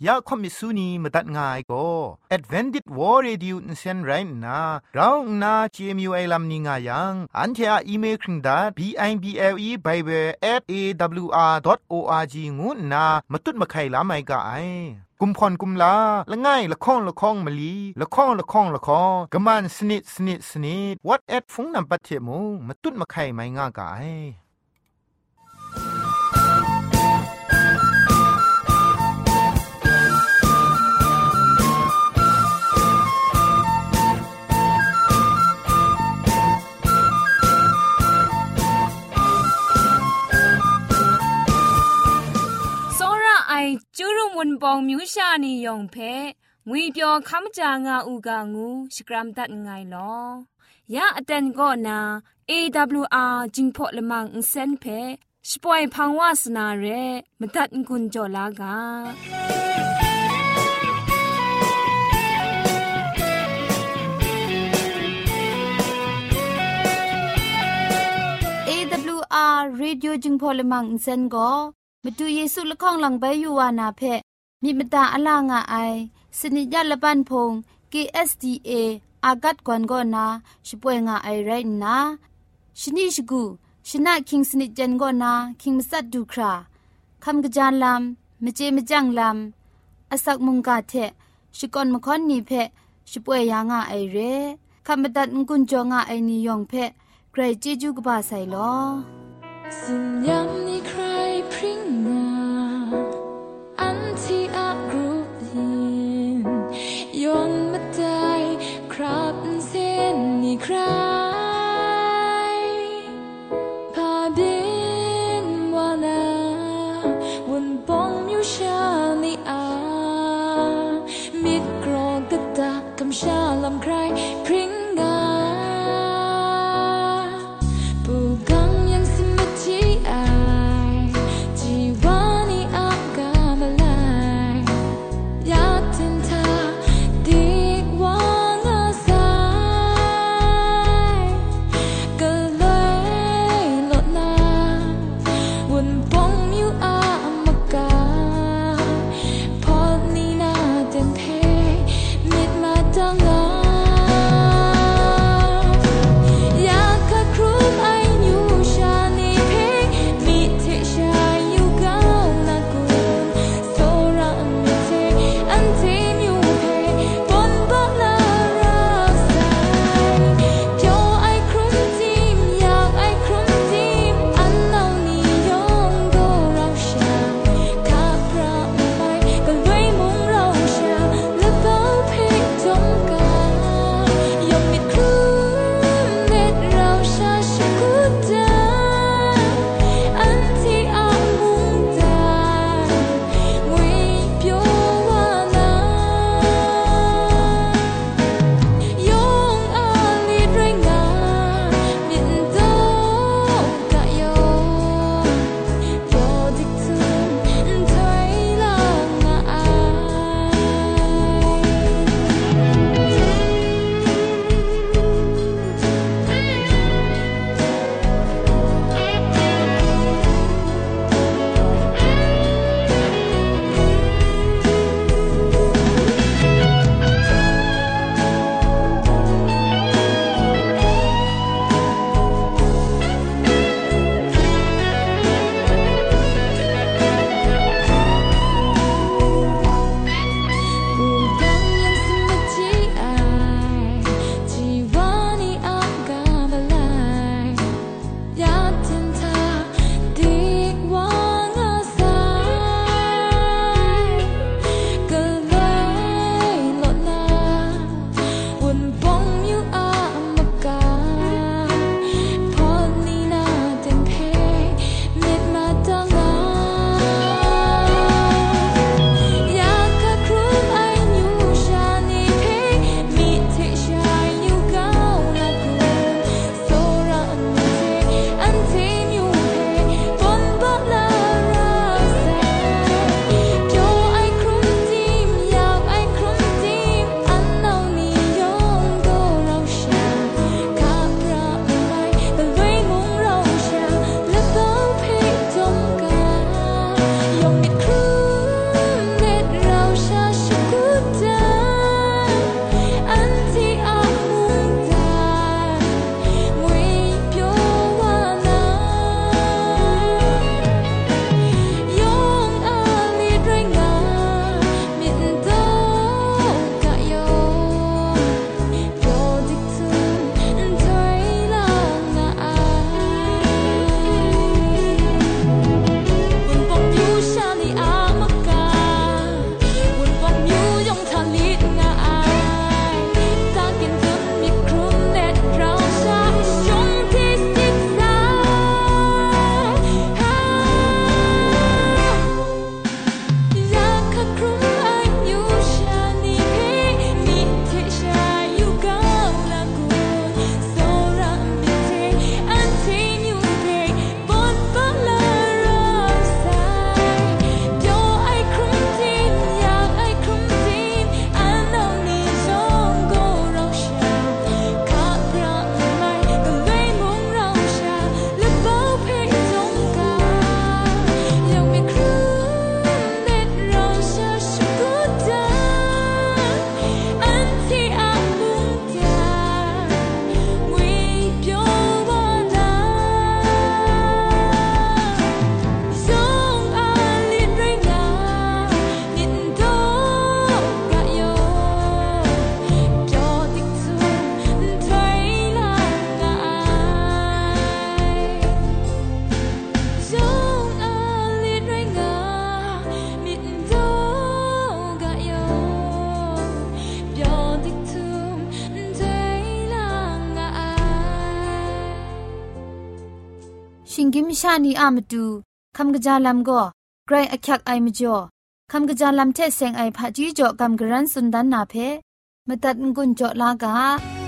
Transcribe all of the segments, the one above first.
ยาคอมิสุนีมตัดง่ายก็ Advented War Radio นเซนไรนะเราหน้า CMU ไอลัมนิงายังอันเทออีเมลคิงดา bible@awr.org งูนะมาตุ้ดมาไข่ลาไม่กะไอกุมพรกุมลาละง่ายละข้องละข้องมะลีละข้องละข้องละข้องกะมันสนิดสนิดสนิด what at ฟงนำปัจเจมูมาตุ้ดมาไข่ไม่ง่ากะไอจูรุมุนปองมิวชานียองเพงุยเปียวคำจางาอูกางูสกรัมตัดไงลอยาอเตนก็นา AWR จิงพอละมังอินเซนเพสปอยพังวาสนาเรมตัดกุญจลากา Radio จึงพอลมังอินเซนก็มาดูเยซูละข้องหลังใบยูวานาเพมีมตาอลางาไอสนิจยาละปันพง KSDA อากัดกวนก็นาช่วยงาไอไรนะชนิชกูชนะคิงสนิจจันก็นาคิงมัสัดดูคราคำกระจานลำมเจมจังลำอสักมุงกาเทชิกอนมคอนนีเพช่วยยางาไอเรคำบัดงกุนจงาไอนิยองเพใครเจจูกบาไซลอสัญญาณนี้ใครพริ้งนาอันที่อักรูปยินยนมาได้ครับเส้นนี้ใครพาบินวานาวนปองมิวชาลีอามิดกรอกกะตากำชาลำใครพริ้งนาปูกังยังสมิที่อายจีวากิมชานีอามาดูคำกระจาลำก็ไกรอักยักไอมจ่อคำกระจาลำเทเซงไอผาจีจ่อคำกระรันสุนดันนาเพมาตัดกุญจ่อลากา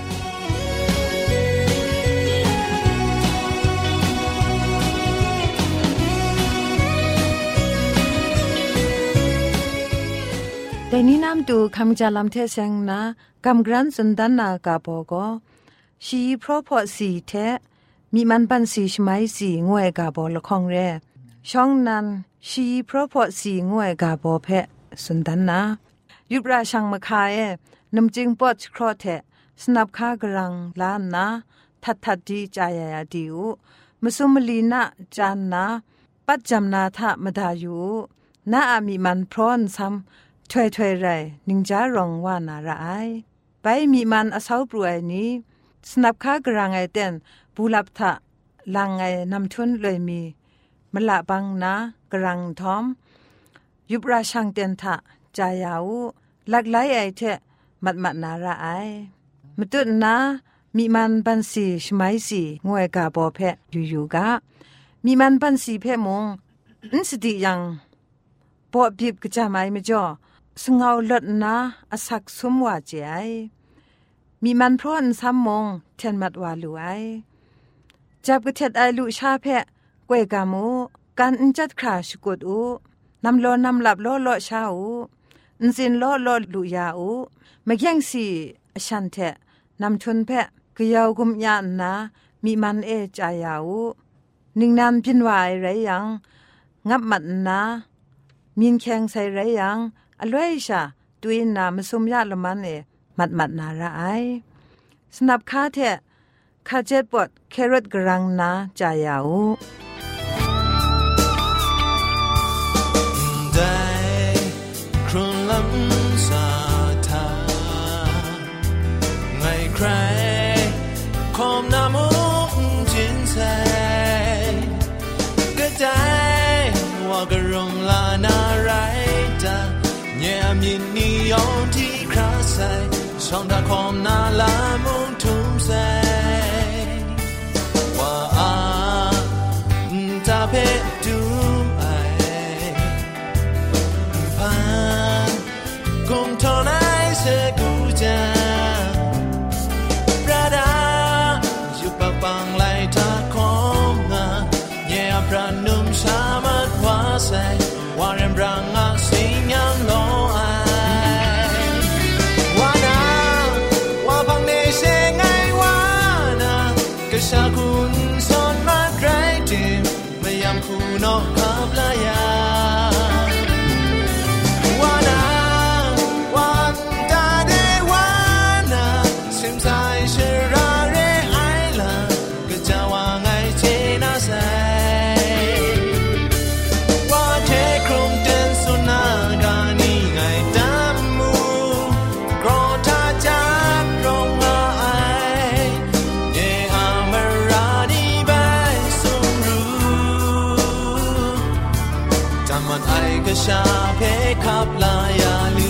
แต่นี้น้ำดูคำจาลำเทเซงนะกำกรันสุนดันนากาโปก็ชีเพราะพอสีแทมีมันปันสีชไมสีงวยกาโปละคองเรช่องนั้นชีเพราะพอสีงวยกาโปเพสุนดันนะยุบราชังมาคายน้ำจึงปอดครอเทสนับข้ากรังล้านนะทัดดีใจยาดิวมสุมลีนะจานนะปัจจำนาทะมดาอยู่นาอามีมันพร้อนซ้ำถวยไรนิงจารองว่านาระไอไปมีมันอาเซาปรวยนี้สนับข้ากรังไอเต้นบูลับทะลังไอนำทุนเลยมีมละบังนะกรังทอมยุบราชังเต้นทะจายาวลักไลไอเทมัดนาระไอมตุนนะมีมันปันสีชไมสีงวยกาบอเพอยู่กะมีมันปันสีเพมงอินสติยังปอบีบกะจาไมมจ่อสงเอาลดนะอสักสมว่าเจไอมีมันพร้อนซ้ำมงเทนมัดวาลูไอจับกระเทดไอลุชาเพะกวยกามูการอินจัดคราชกุดอูนำโลนำหลับโลชาอูอินสินโลลุยาอูมาแย่งสีฉันเทนำชนเพะกยาวกุมยานนะมีมันจายาอูนิ่งนานพินวายไรยังงับมัดนะมีนแข็งใส่ไรยังอร่อยชาตุยนามสุมยาละมันมัดนาระไอสนับคาเทคาเจ็ดปอดแครอทกรังนาจายาวได้ครุ่นลำสาธาไงใครคอมนามุงจินใส่ก็ใจว่ากระรมลานาไรจ้าเนี่ยมีนิยมที่คราใส่ช่องตาคอมนาลามุงทุ่มใส่ว่าตาเพดูไอพันกุมทอนไอเสกูจาประดาอยู่ปะปังไลตาคอมนาเนี่ยพระนุ่มชามัดว่าใส่วารันรังอาสิยังโลไอว่านาว่าพังเนเชงไงว่านาก็ชาคุณสอนมาไกรดิมไม่ยำคูนอกขับลายาว่านาวันตาเดว่านาสิมสายเชราเรไอลาก็จะว่าไงเจน่าใสก็ชาเพขับลายาลู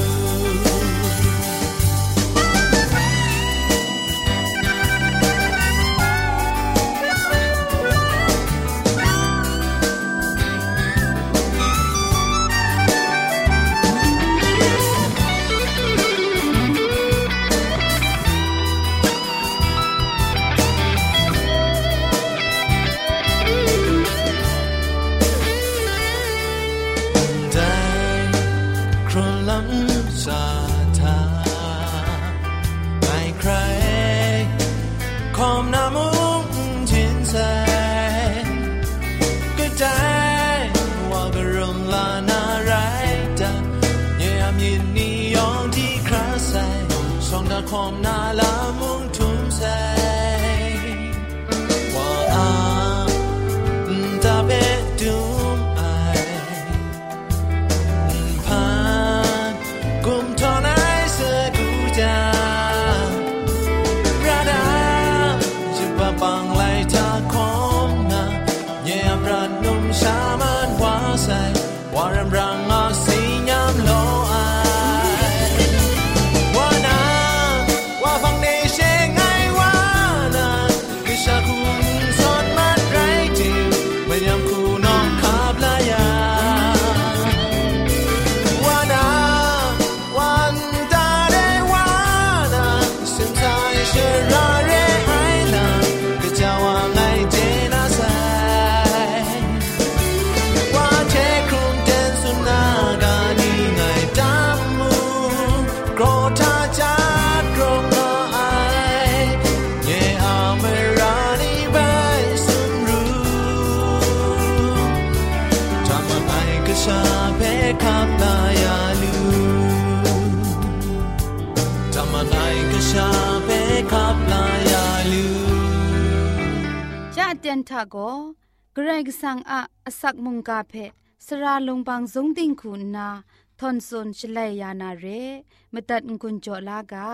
คอมนาลามุงทุ่มใส่ว่าตาเปดูไอผ่านกุมทอนไอเสกูจาประดาจะปะปังไลตาคอมนาเยี่ยมรันนุ่มชามันว่าใส่วารันรังอาสิยามโลไอว่านาว่าฟังเนเชตียนทาโกเกรกสังอาสักมุงกาเพสระลงบางสงติงคุณนาทอนซนชลัยยานาเรมตัดกุญจลากา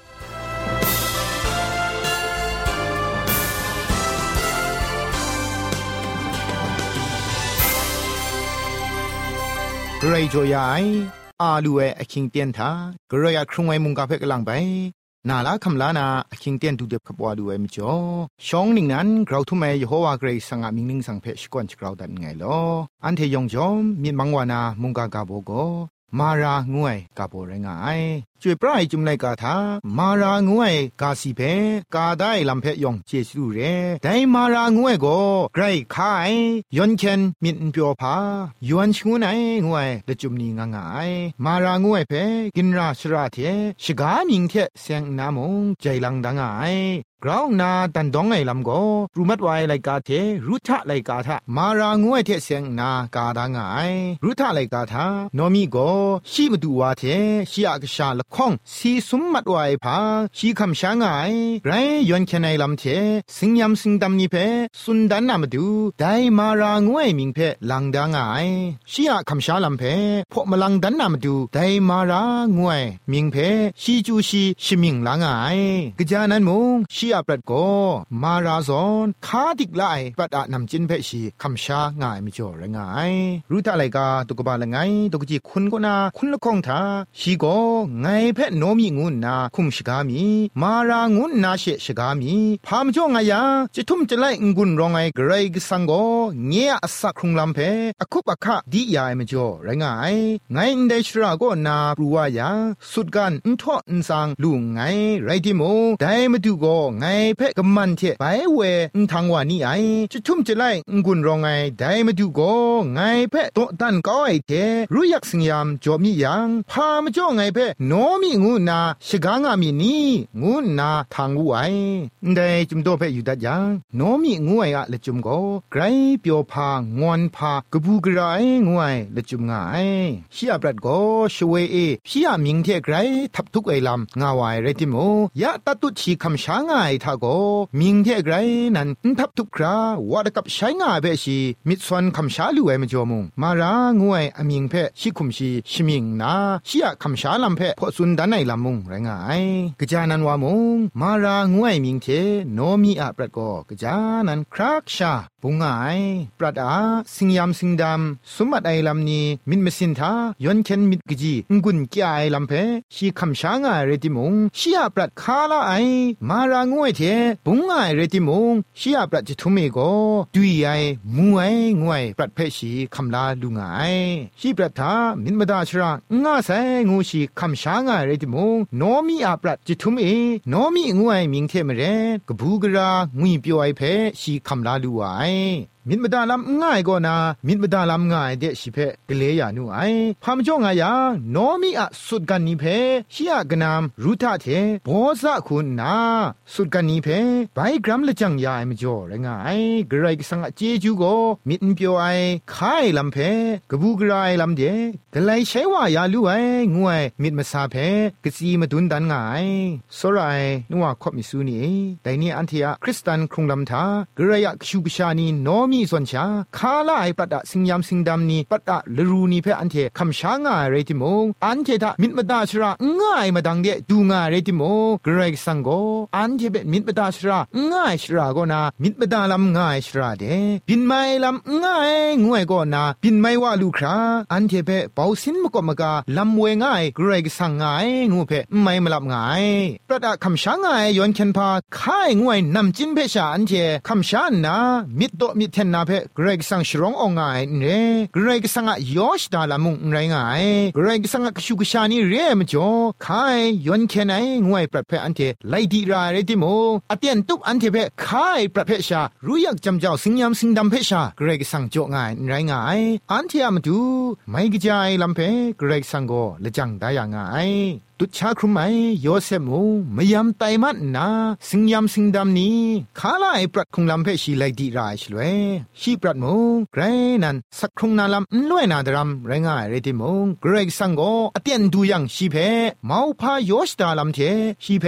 เกรย์จอยายอาลูเออคิงเตียนทาเกรย์ครุงไอมุงกาเพกลังไปนาลาคำลานาอคิงเตียนดูเด็บขบวาดูเอมจ่อช่องนิ่งนั้นเราทุ่มเอยโฮวาเกรย์สังอามิงนิ่งสังเพชกวนชกราวดันไงลออันเทยองจอมมีมังวานามุงกากาโบโกมาราငွေကပေါ်ရငိုင်ကျွေပရိုင်ဂျုံလိုက်ကသာမာရာငွေကာစီဖဲကာဒိုင်လမ်ဖဲယောင်ကျေစုရဲဒိုင်မာရာငွေကိုဂရိတ်ခိုင်ယွန်ချန်မင်ပြောဖာယွန်ချူနိုင်ငွေလက်ဂျုံနီငငိုင်မာရာငွေဖဲကင်ရာရှရာတဲ့ရှဂါမင်းတဲ့ဆန်နာမုံဂျိုင်လန်ဒငိုင်กราวนาตันดองไงลำก็รูมัดไว้ไลกาเทรุทะไลกาทะมารางัวเทเสียงนากาดางไงรุทะไลกาทะโนมีก็ชีบดูวาเทชีอักษาละข้องสีสมมัดไว้พาชีคำช้างไงไรย้อนแค่ในลำเทสิงยำสิงดำนี่เพสุนดันนามาดูได้มารางัวมิงเพลังดางไงชีอักคำช้าลำเพพวกมาลังดันนามาดูได้มารางัวมิงเพชีจูชีชิมิงลังไงกะจานันมุงชีอาปรัดโกมาราซอนคาดิกไลปรัดนำจินเพชีคำชาง่ายไม่จ่อง่ายรู้ท่าไรกาตุกบาละไงตุกจีคุณก็นาคุณละคงท่าชีโกไงเพโนมีงูนาคุมชกามีมารางูนาเชชกามีพามจ่อไงยาจะทุ่มจะไล่งุนรองไงเกรกสังโกเงียอสักครุงลำเพอคุปะคะดียายไม่จ่อง่ายไงอินเดชราโกนาปรัวยาสุดกันอุทออุนสังลุงไงไรที่โมได้มาดูโกไงเพ่กมันเทไปเวอุทางวานี่ไอจะทุ่มจะไล่งุนรองไงได้มาดูโกไงเพ่โตตันก้อยเทรู้ยักสิงยามจอมียังพามจ่อไงเพ่โนมีงูนาชกางามีนี่งูนาทางวูไอได้จุมโตเพ่อยู่ดัดยังโนมีงูไออะละจุมโกไกรเปียวพางอนพากบูกระไองูไอละจุมงาไอชีอาปรัดโกชเวเอชีอามิงเทไกรทับทุกไอลำงาวายเรติโมยะตัตุชีคำช้างไอทาโกมิงเทไกรนันทับทุกคราวาดกับใช้งาเบชีมิดสวนคำช้าลูไอมจอมุงมารางวยอมิงเพชิคุมชีชิมิงนาชียคำช้าลำเพพอสุนดันไอลำมุงไรงายกะจานันวามุงมารางวยมิงเทโนมีอะปรัดโกกะจานันครักชาปุงไงปรัดอาสิงยามสิงดำสมบัติไอลำนี้มินเมสินทายอนเข็นมิดกจีงุนแกไอลำเพชีคำช้างาเรติมุงชียปรัดคาลาไอมารางวยเทปุงไงเรติมุงชียปรัดจิทุเมโกดุยไอมูไองวยปรัดเพชีคำลาลุงไอชีปรัดทามินมดาชรางาไซงูชีคำช้างาเรติมุงโนมีอาปรัดจิทุเมโนมีงวยมิงเทมเรกบูกรางุยเปียวไอเพชีคำลาลูไอมินบดาลำง่ายก็นามินบดาลำง่ายเดชิเพกเลยานุไอพามจ่องายาโนมีอะสุดกันนี้เพชียกนามรูทาเทโบซะคุณนาสุดกันนี้เพไปกรัมละจังยาไอมจ่อระง่ายกระไรสังเจจูโกมินเปียวไอคายลำเพกบูกรายลำเดกะไลใช้ว่ายาลูไองวยมิดมาซาเพกะซีมาดุนดันง่ายสรายนัวคบมิซูนีแต่นี่อันเทียคริสตันครุงลำทากระไรกชูกชานีโนมีส่วนชาคาลาไอปัดสิงยามสิงดำนี้ปัดลรูนีเพออันเทคำช้างาเรติโมอันเททะมิดมดาชราง่ายมาดังเดดูงาเรติโมเกรกสังโกอันเทเบมิดมดาชราง่ายชราโกนามิดมดาลำง่ายชราเดบินไม่ลำง่ายงวยโกนาบินไม่ว่าลูคราอันเทเบเป่าสินมกมกาลำเวง่ายเกรกสังง่ายงูเพไม่มาลับง่ายปัดคำช้างายย้อนเข็นพาค่ายงวยนำจินเพชาอันเทคำช้านามิดโตมิดเทนนาเพเกรกสังชรององไงเรเกรกสังยอชดาลามุงไรงายเกรกสังกชุกชานีเรมจ่อคายย้อนแค่ไหนงวยประเภทอันเทไลดีราเรติโมอเตียนตุกอันเทเพคายประเภทชารู้อยากจำเจ้าสิงยามสิงดำเพชาเกรกสังจ่อไงไรงายอันเทอามาดูไม่กระจายลำเพเกรกสังโกละจังได้ยังไงตุชาครุไมโยเซมูมยำไตมันนาสิงยำสิงดำนี้ขาลายปรัดคงลำเพชีไลดีรายชลวยชีปรัดมูไกรนันสักคงนาลำล้วยนาดรำไรงายเรติมูเกรกสังโกอเตียนดูยังชีเพเมาพาโยชดาลำเทชีเพ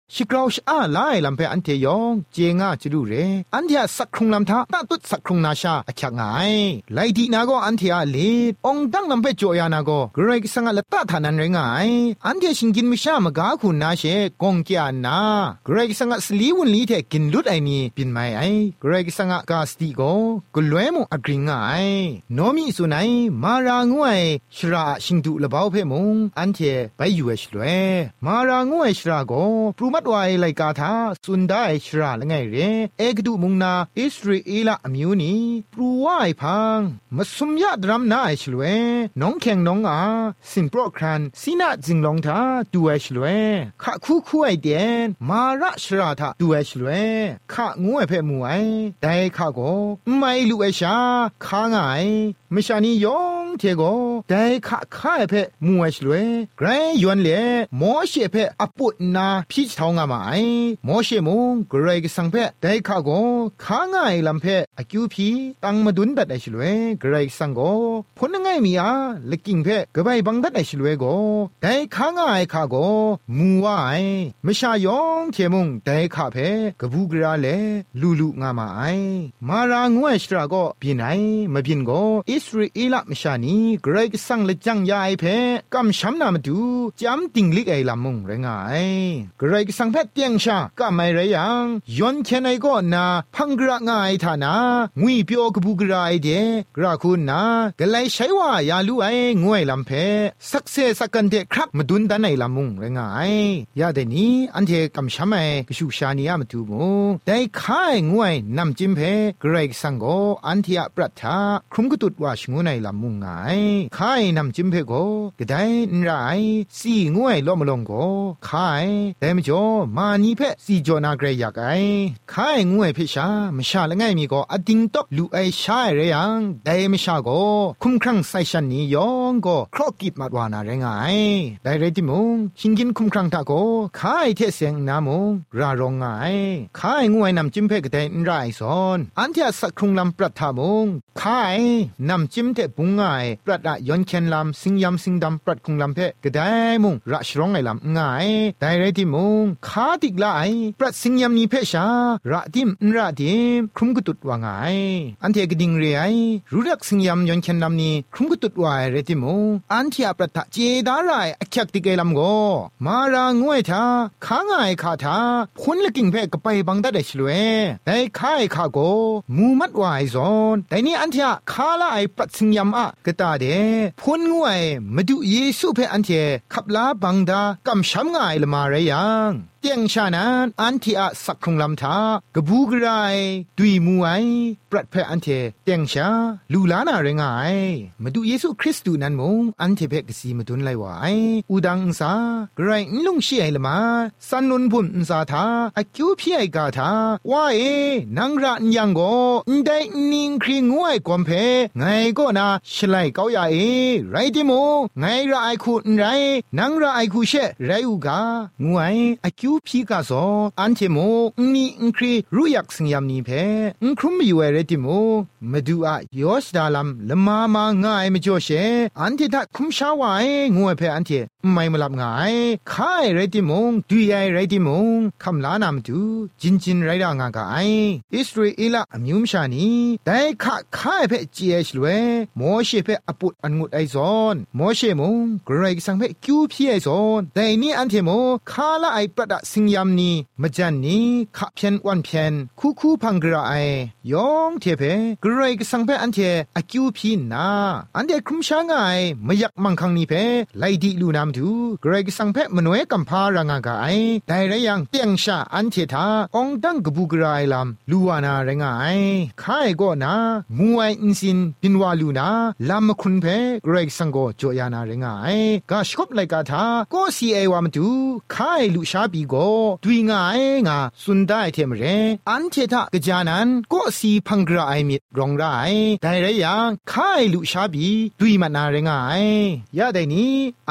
ชิกราวชอาไลลำเพอันเทยองเจงาจดูเรอันเทียสักครุงลำทาตาตุดสักครุงนาชาอชักไงไลดีนาก็อันเทียเลดองดังลำเพจอยานาก็เกรกสังละตาทานันเรงไงอันเทียชิงกินมิชามกาคุณนาเชกงเกียนาเกรกสังสลีวุนลีเทกินลุดไอนี่ปินไม่ไอเกรกสังกาสติโกกุลเวมุอกริงไงโนมิสุนัยมารางวยชราชิงดุละเบาเพมุงอันเทไปอยู่เอชลเวมารางวยชราโกปรุมัดไวไลกาทาสุนได้ชราละไงเรเอกดุมุงนาอิสราเอลอมิวนีปรูวายพังมาสุมยาดรัมนาเอชลเวน้องแข่งน้องอาสินโปรครันสีนาจิงลองทาดูเอชลเวขะคู่คู่ไอเดียนมาระชราทาดูเอชลเวขะงูเอเพมูไอได้ขะโกไม่รู้เอชาข้าไงไม่ชานียองเทโกได้ขะข้าเอเพมูเอชลเวไกรยวนเลมอเชเพอปุตนาพิชทองงามาไอมอเชมุงเกรกสังเพได้ขะโกข้าไงลำเพอคิวพีตังมาดุนดัดเอชลเวเกรกสังโกพ้นไงมีอาเล็กกิ้งเพกบายบังดัดเอชลเวโกได้ข้าไงขะโกมูวายไม่ชายองเทมุงได้ขะเพกบูกราเลลูลูงามาไอมารางวยชราโกบินไอมาบินโกอิสราเอลไม่ชานีเกรกสังเลจังยาไอเพกำช้ำนามาดูจำติงลิกไอลำมุงเรงไอเกรกสังเพเตียงชาก็ไม่ไรยังย้อนแค่ไหนก็นาพังกระง่ายฐานะงุยเปียวกบูกราไอเดกระคุณนากะไลใช้ว่ายาลูไองวยลำเพสักเซสักกันเดครับมาดุนดันไอลำมุงเรงไอยาเดนี้อันเทกำช้ำไอกชูชานียมาดูมุงได้ข้างวยนำจิมเพเกรกสังโกอันเทียปรัตถาครุมกุตุดว่าชงูในลำมุงไงข้านำจิมเพโกกะไดนไรสีงวยล้อมลงโกข้าแต่มจ่อมานีเพสีจอนาเกรยากไอข้างวยเพชามชาละไงมีโกอดิงตอกลูไอชาเรยังได้มชาโกคุมครั้งไซชันนี้ยองโกครอกกิบมาดวานาเรงไงได้เรติมุงชิงกินคุมครั้งตาโกข้าเทเสียงนามุงรารองไงข้างวยนำจิมเพกะไดนไรซอนอันเทียสักครุงลำปรัตถามุงข้านำจิมเทปุงไงปรัตอะย้อนเคนลำสิงยำสิงดำปรัตครุงลำเพกะไดมุงระชรองไงลำไงได้เรติมุงข้าติกลาไอปรัตสิงยำนี้เพชาระดิมระดิมครุมกุตุดว่าไงอันเทียกดิงเรไอรู้รักสิงยำย้อนเคนลำนี้ครุมกุตุดว่าเรติมุงอันเทียปรัตเจดาไรอักยักติเกลำโกมารางวยทาข้าไงข้าทาพ้นละกิ่งเพกไปบังดัดได้ชลเวได้ข้าไอข้าโกมูมัดวายซอนแต่นี่อันเทียข้าละไอปรัตสิงยำอะกะตาเดพ้นงวยมาดูเยซูเพอันเทียขับลาบังดากำช้ำไงละมาเรยังเตียงชานันอันที่อาสักครุงลำทากบูกไรดุยมูไอปรัดเพออันเทเตียงชาลูลานาเรงไงมาดูเยซูคริสต์นั้นมงอันเทเพกสีมาดุนไลวายอุดังซาไกรลุงเชียละมาสันนุนบุญซาทาอคิวพี่ไอกาทาว่านังระยังโกได้นิงครีงวยกวมเพไงก็นาชไลเกาใหญ่ไรดิโมไงระไอคูไรนังระไอคูเชไรอุกางวยอคิวพี่กาซออันเทโมนี่อังครีรู้อยากสิงยามนี้เพครุมอยู่เรติโมมาดูอะยอสดาลัมละมาง่ายไม่จ่อเชอันที่ทักคุมชาวายงวยเพอันเทไม่มาลับง่ายข้าเรติโมดูยายเรติโมคำลานามดูจินไรด่างากายอิสราเอลอมิวมชานีแต่ข้าเพเจชลเวโมเชเพอปุดอันงุดไอซอนโมเชมงเกรกสังเพคิวพี่ไอซอนแต่นี่อันเทโมข้าละไอปรัดสิงยามนี้มจันนี้ขับเพียนวันเพียนคู่พังกระไอยองเทเพเกรกสังเพอันเทอคิวพีนาอันเดครุมช้างไงไม่อยากมังคังนี้เพไลดีลูนามดูเกรกสังเพมโนเอกัมพารางากาไอได้ไรยังเตียงชาอันเททาองดังกบูกรายลำลูวานาเรงไอข้าก็นามูไออินสินปินวาลูนาลำมคุนเพเกรกสังโกโจยานาเรงไอกาชกบไลกาทาก็ซีเอวามดูข้าลูชาบีโกดุยงายงาสุนได้เทมเรอันเททะกะจานันก็สีพังกระไอมิดรองไรได้ไรยังข้าลูชาบีดุยมานาเรงไอยาได้นี้อันเทมุง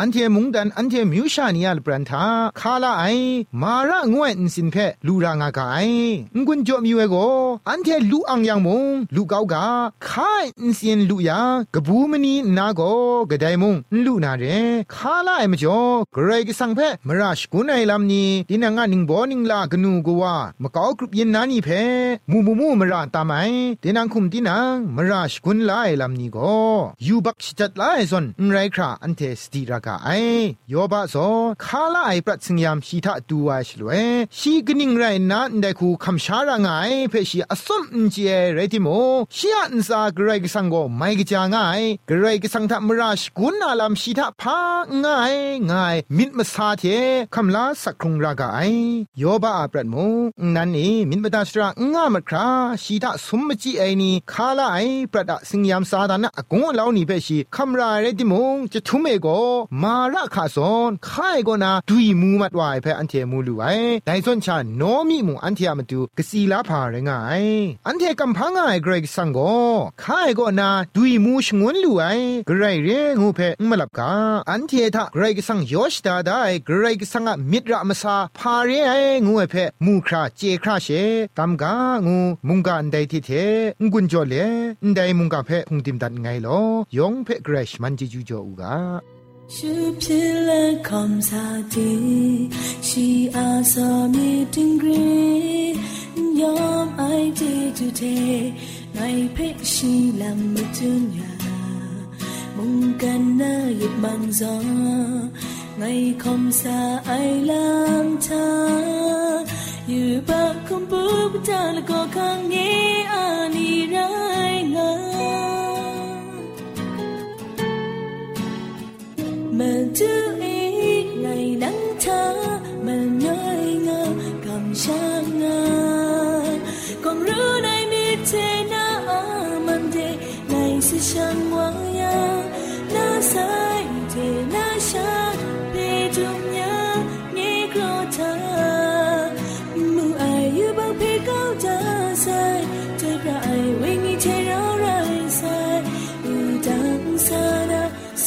ดันอันเทมิวชานียลปรันทาคาลาไอมาระงวยอินสินเพลูรางากาไองุนจอมิวเอโกอันเทลูอังยังมงลูกาวกาคาอินสินลูยากะบูมนีนาโกกะไดมงลูนาเรคาลาไอมจ่อกรายกสังเพมราชกุนไอลำนี้ดินางานิงบอนิงลากนูกัวมะกาวกรุบยินนานีเพมูมราตาไมดินังคุมดินังมราชกุนลาไอลำนี้ก็ยูบักชิจัดลาไอซอนไรคราอันเทสติรากาไอยอบาซอคาลาไอปรัตสิงยามชีทะดูวาชลเวชีกนิงไรนาไดคูคำชารางายเพชีอสมอินเจเรติโมชีอันซากรายกสังโกไมกจางายกรายกสังทะมราชกุนอาลำชีทะพาง่ายมิดมาซาเทคำลาสักครุงรากาไอยอบาปรัตโมนันเอมิดมาตาสระง่ามคราชีทะสมมจีไอนีคาลาไอปรัตสิงยามซาดานะอากงลาวนีเพชีคำราเรติโมจะทุเมโกมาระคาซอนค่ายก็นาดุยมูมัดวายเพอันเทมูลูไอไดซอนชาโนมิมูอันเทมาดูกสีลาพาเรงไออันเทกัมพังไอเกรกสังโกค่ายก็นาดุยมูชงวนลูไอเกรเรงูเพมลับกาอันเททะเกรกสังยอชตาได้เกรกสังะมิตรมาซาพาเรไองูเพมูคราเจคราเชตัมกางูมุงกาอันไดทิเทงุนจอเลอันไดมุงกาเพพุงติมดันไงลอยองเพเกรชมันจิจูจออูกา是皮了空萨地，是阿萨米丁格，ยอมไอที่ทุเทในเพชีลำมุจุนยามุงกันน่าหยิบมันซอไงคมซาไอลำทาอยู่บักคมบุบตาละก็ข้างนี้อานีไรงามันดูอีไงนังเธอมันน้อยงาคำช่างงาคงรู้ในมิเทน่ามันเดในสิฉันวายาน่าใส่เทน่าชาเปจุมยานี่กรอเธอมูอายุบางเพก้าวจะใส่ใจกระไอวิ่งอีเทเราไรใส่อูดังซาดาโซ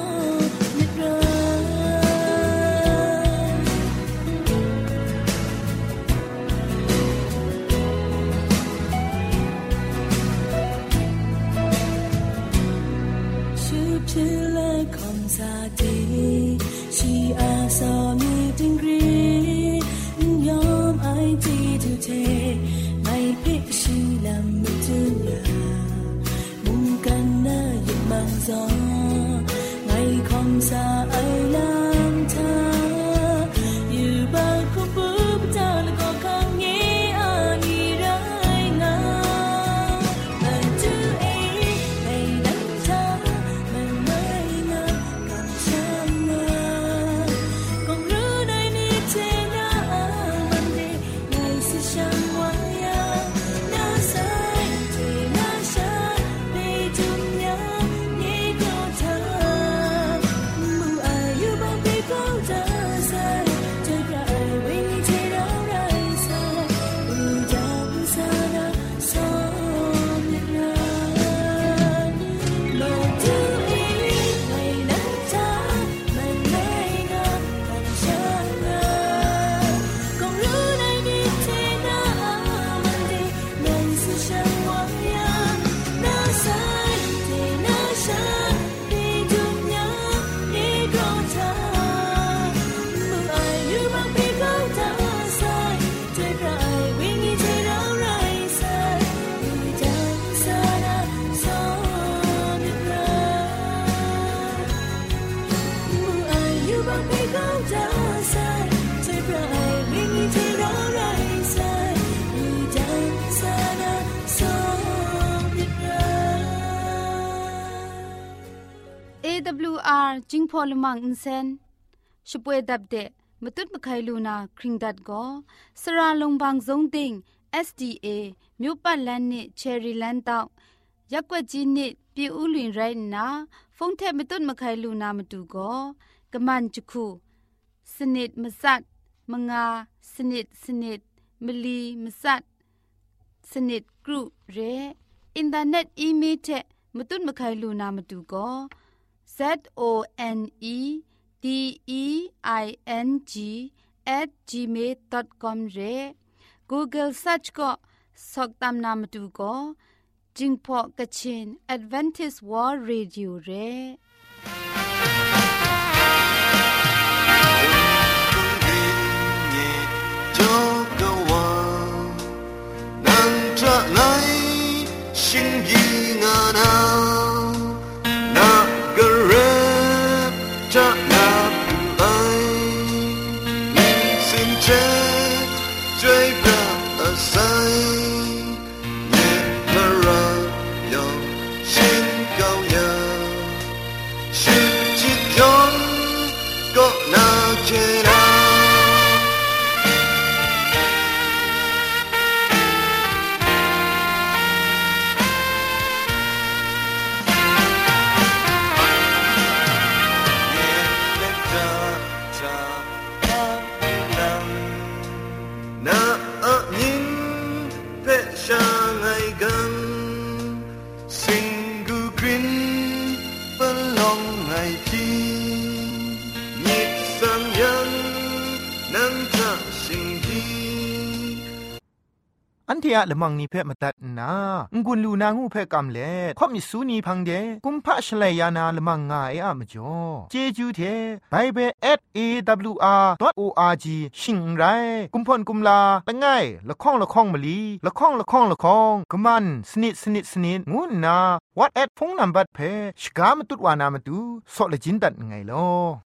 AWR จิงพอลมังอินเซนช่วยดับเดะมตุดมะไคลูนาคริงดัดก็สระลงบางสงติง SDA မြို့ပတ်လန်းနစ်ချယ်ရီလန်းတောက်ရက်ွက်ကြီးနစ်ပြည်ဦးလွင်ရိုင်းနာဖုန်ထက်မတုတ်မခိုင်လူနာမတူကောကမန်ချခုစနစ်မစတ်မငါစနစ်မလီမစတ်စနစ်ဂရုရဲအင်တာနက်အီးမေးလ်ထက်မတုတ်မခိုင်လူနာမတူကောZONET DEING@gmail.com เร Google Search ก็สอกตามนามดูก็จิงพอกะชิน Adventist World Radio เร心意啊那那个人这那不爱你心间最不塞你的人有心高呀是几种个那些那อันที่อะละมังนิเพ่มาตัดนางุนลูนางูเพ่กำเล่ข่อมิสูนีพังเดกุมพะชเลยานาละมังงาเออะมจ่อเจจูเทไบเบิล@awr.org ชิงไรกุมพ่นกุมลาละง่ายละข้องละข้องมะลีละข้องละข้องละข้องกะมันสนิดสนิดสนิดงูนา WhatsApp พงนัมบัดเพ่ชกามตุดวานามตุซอเลจินดัดไงลอ